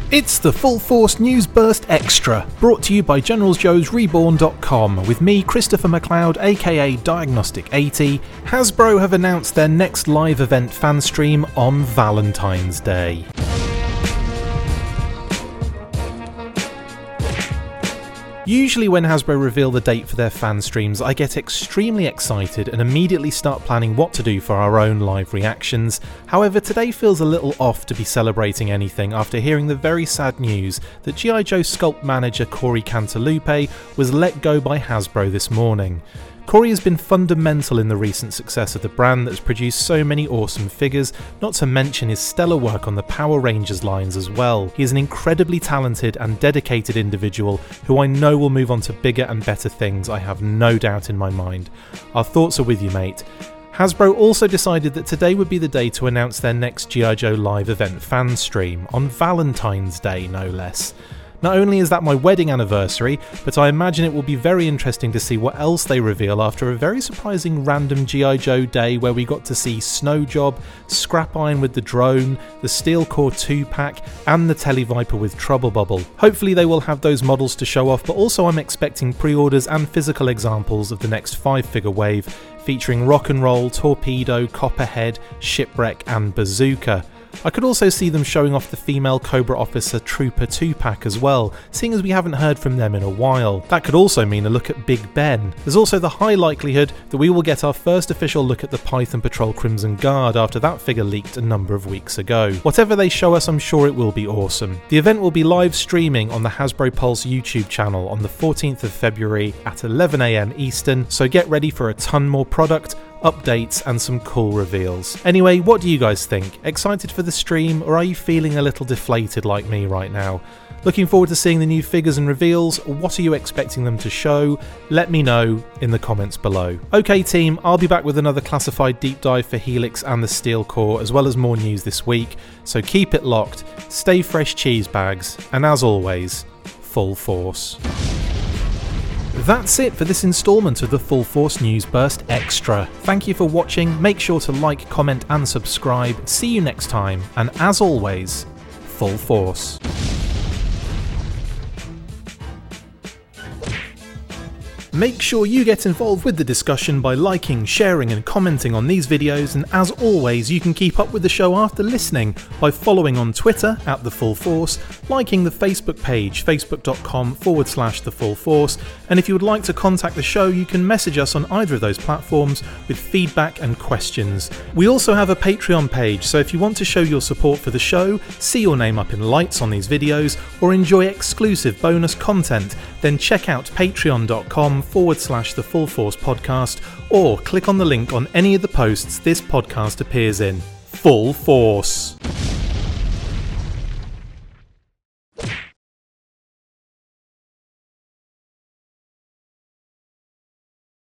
It's the Full Force News Burst Extra, brought to you by GeneralsJoesReborn.com, with me, Christopher McLeod, aka Diagnostic80. Hasbro have announced their next live event fan stream on Valentine's Day. Usually when Hasbro reveal the date for their fan streams, I get extremely excited and immediately start planning what to do for our own live reactions. However, today feels a little off to be celebrating anything after hearing the very sad news that G.I. Joe Sculpt manager Corey Cantalupe was let go by Hasbro this morning. Corey has been fundamental in the recent success of the brand that has produced so many awesome figures, not to mention his stellar work on the Power Rangers lines as well. He is an incredibly talented and dedicated individual who I know will move on to bigger and better things, I have no doubt in my mind. Our thoughts are with you, mate. Hasbro also decided that today would be the day to announce their next G.I. Joe live event fan stream, on Valentine's Day no less. Not only is that my wedding anniversary, but I imagine it will be very interesting to see what else they reveal after a very surprising random G.I. Joe day where we got to see Snow Job, Scrap Iron with the drone, the Steel Core 2-pack, and the Televiper with Trouble Bubble. Hopefully they will have those models to show off, but also I'm expecting pre-orders and physical examples of the next 5-figure wave, featuring Rock and Roll, Torpedo, Copperhead, Shipwreck, and Bazooka. I could also see them showing off the female Cobra Officer Trooper 2-pack as well, seeing as we haven't heard from them in a while. That could also mean a look at Big Ben. There's also the high likelihood that we will get our first official look at the Python Patrol Crimson Guard after that figure leaked a number of weeks ago. Whatever they show us, I'm sure it will be awesome. The event will be live streaming on the Hasbro Pulse YouTube channel on the 14th of February at 11 AM Eastern, so get ready for a ton more product, updates and some cool reveals. Anyway, what do you guys think? Excited for the stream, or are you feeling a little deflated like me right now? Looking forward to seeing the new figures and reveals. What are you expecting them to show? Let me know in the comments below. Okay team, I'll be back with another classified deep dive for Helix and the Steel Core, as well as more news this week, so keep it locked, stay fresh cheese bags, and as always, full force. That's it for this instalment of the Full Force News Burst Extra. Thank you for watching, make sure to like, comment and subscribe. See you next time, and as always, full force. Make sure you get involved with the discussion by liking, sharing and commenting on these videos, and as always you can keep up with the show after listening by following on Twitter at The Full Force, liking the Facebook page facebook.com/The Full Force, and if you would like to contact the show you can message us on either of those platforms with feedback and questions. We also have a Patreon page, so if you want to show your support for the show, see your name up in lights on these videos, or enjoy exclusive bonus content, then check out patreon.com/The Full Force Podcast, or click on the link on any of the posts this podcast appears in. Full Force.